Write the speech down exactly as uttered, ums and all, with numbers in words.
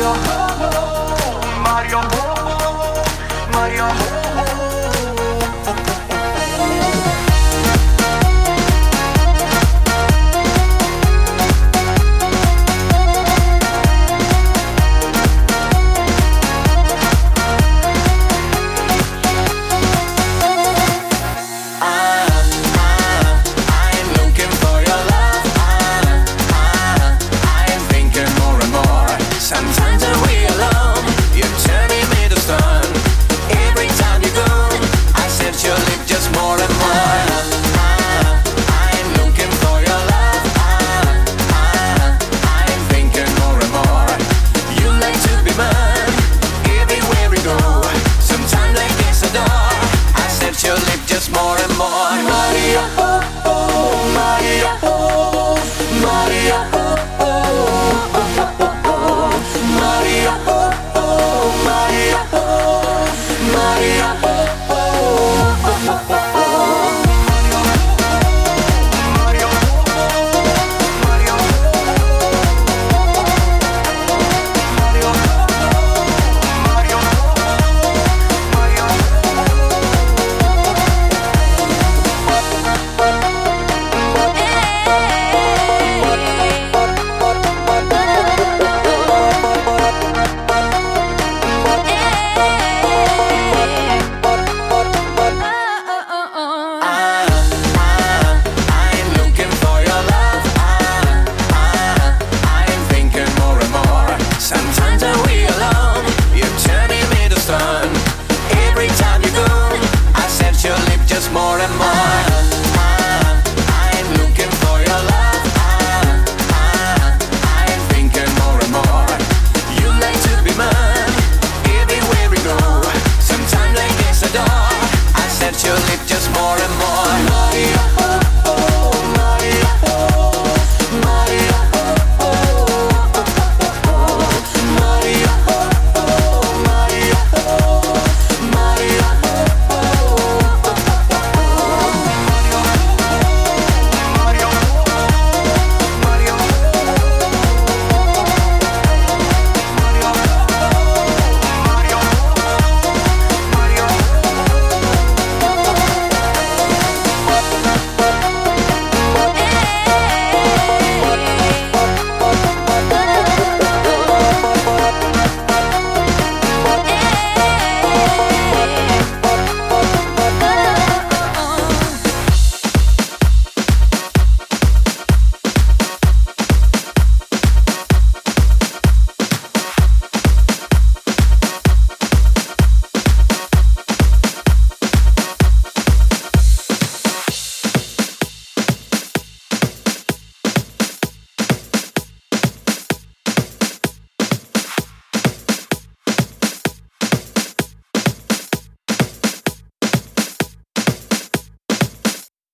Mario, oh, Mario, oh. Sometimes when we're alone, you're turning me to stone. Every time you go, I set your lip just more and more. Ah, I'm looking for your love. Ah, ah, I'm thinking more and more. You like to be mine, everywhere we go. Sometimes like this adore, I set your lip just more and more. Maria, oh, oh, Maria, oh, Maria, oh, oh, oh, oh, oh. Maria, oh, oh, Maria, oh, Maria, oh, oh, oh, oh, oh. More and more.